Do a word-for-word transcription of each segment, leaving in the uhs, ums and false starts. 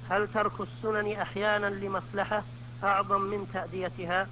هل ترك السنن أحيانا لمصلحة أعظم من تأديتها؟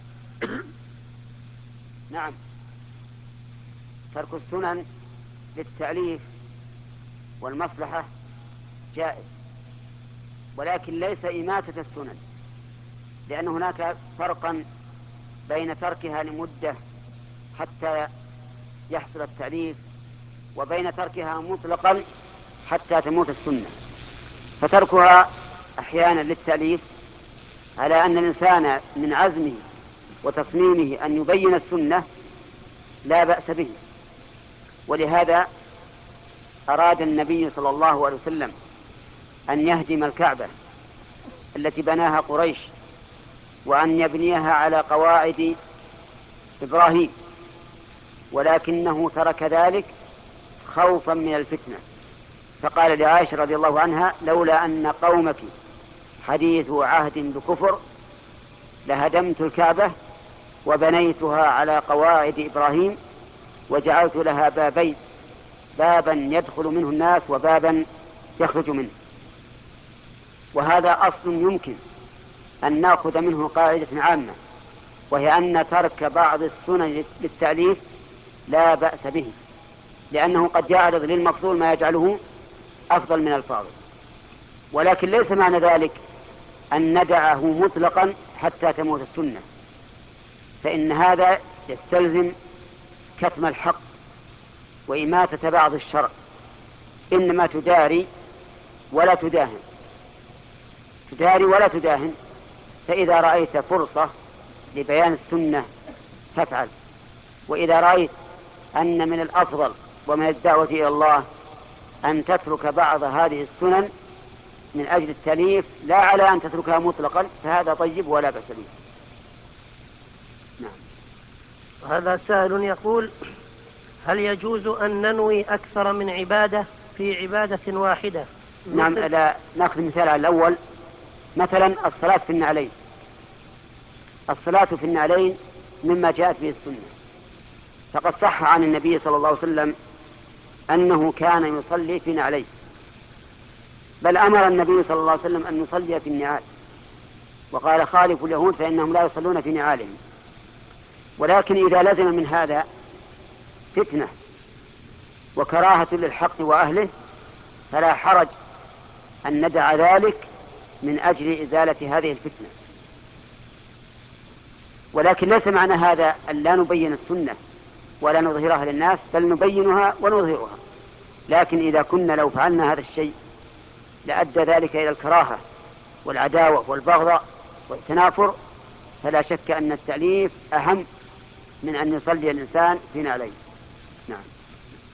نعم، ترك السنن للتأليف والمصلحة جائز، ولكن ليس إماتة السنن، لأن هناك فرقا بين تركها لمدة حتى يحصل التأليف وبين تركها مطلقا حتى تموت السنة. فتركها أحيانا للتأليف على أن الإنسان من عزمه وتصميمه أن يبين السنة لا بأس به، ولهذا أراد النبي صلى الله عليه وسلم أن يهدم الكعبة التي بناها قريش وأن يبنيها على قواعد إبراهيم، ولكنه ترك ذلك خوفا من الفتنة، فقال لعائشة رضي الله عنها: لولا أن قومك حديث عهد بكفر لهدمت الكعبة وبنيتها على قواعد إبراهيم وجعلت لها بابين، بابا يدخل منه الناس وبابا يخرج منه. وهذا أصل يمكن أن نأخذ منه قاعدة عامة، وهي أن ترك بعض السنن للتأليف لا بأس به، لأنه قد يعرض للمفضول ما يجعله أفضل من الفاضل، ولكن ليس معنى ذلك أن ندعه مطلقا حتى تموت السنة، فإن هذا يستلزم كتم الحق وإماتة بعض الشرع. إنما تداري ولا تداهن، تداري ولا تداهن، فإذا رأيت فرصة لبيان السنة فافعل، وإذا رأيت أن من الأفضل ومن الدعوة إلى الله أن تترك بعض هذه السنن من أجل التأليف لا على أن تتركها مطلقا، فهذا طيب ولا بأس به. نعم. هذا سائل يقول: هل يجوز أن ننوي أكثر من عبادة في عبادة واحدة؟ نعم. لا نأخذ مثال على الأول، مثلا الصلاة في النعلين. الصلاة في النعلين مما جاءت به السنة، فقد صح عن النبي صلى الله عليه وسلم أنه كان يصلي في نعلين، بل أمر النبي صلى الله عليه وسلم أن يصلي في النعال، وقال: خالفوا اليهود فإنهم لا يصلون في نعالهم. ولكن إذا لزم من هذا فتنة وكراهة للحق وأهله فلا حرج أن ندع ذلك من أجل إزالة هذه الفتنة. ولكن ليس معنى هذا أن لا نبين السنة ولا نظهرها للناس، بل نبينها ونظهرها، لكن إذا كنا لو فعلنا هذا الشيء لأدى ذلك إلى الكراهة والعداوة والبغضاء والتنافر، فلا شك أن التأليف أهم من أن يصلي الإنسان في نعلين. نعم.